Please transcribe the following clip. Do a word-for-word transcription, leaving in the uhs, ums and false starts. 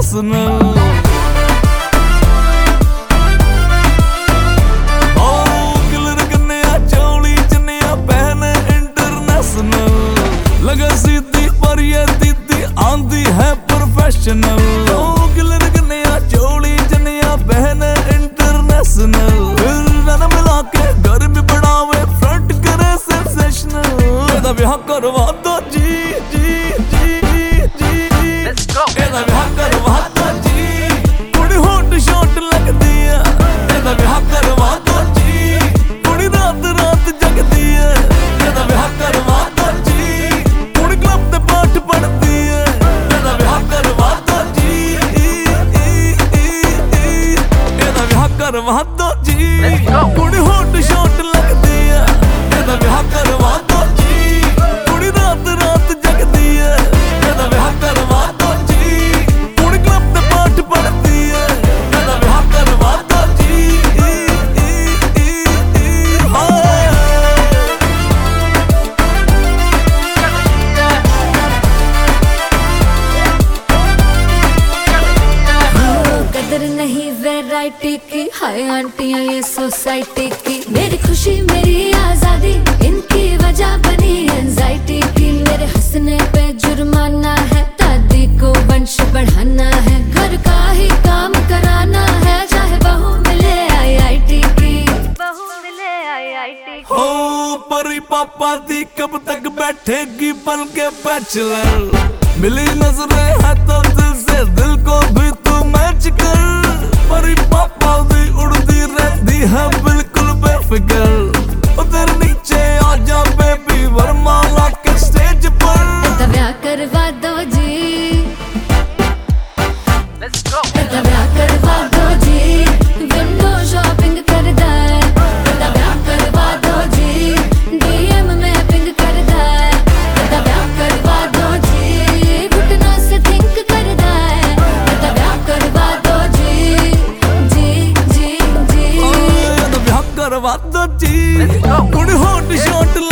International. लगा सीधी पर ये दीदी आंधी है प्रोफेशनल। गिलर कन्या चोली जनिया बहन इंटरनेशनल। फिर मिला के घर भी बढ़ावे फ्रंट करे सेंसेशनल। एदा विआह करवा दो जी जी जी जी एदा विआह करवा दो जी। कुड़ी होट शॉट लगदी है। एदा विआह करवा दो जी। कुड़ी रात रात जगदी है। एदा विआह करवा करवा दो जी। कुड़ी होट शॉट लगदी है। एदा विआह करवा दो जी। कुड़ी रात रात जगदी है। एदा विआह करवा दो जी। कुड़ी क्लब ते पाठ पढ़दी है। एदा विआह करवा दो जी। कदर नहीं वैरायटी की, हाय आंटियां ये सोसाइटी की। मेरी खुशी मेरी आजादी इनकी वजह बनी एंजाइटी की। मेरे हंसने पे जुर्माना है, दादी को वंश बढ़ाना है। घर का ही काम कराना है, चाहे बहू मिले आई आई टी की। बहू मिले आई आई टी की। हो परी पापा दी कब तक बैठेगी बन के बैचलर। मिली नजरें है तो दिल से दिल को भी तू मैच कर। परी पापा दी उड़दी रहती है बिल्कुल बेफिक्र। उधर नीचे आजा बेबी वरमाला के स्टेज पर। एदा विआह करवा दो जी। एदा विआह करवा दो जी। विंडो शॉपिंग करदा है। एदा विआह करवा दो जी। डीएम में पिंग करदा है। एदा विआह करवा दो जी। घुटनों से थिंक करदा है। एदा विआह करवा दो जी जी जी जी एदा विआह करवा दो जी। कुड़ी होट शॉट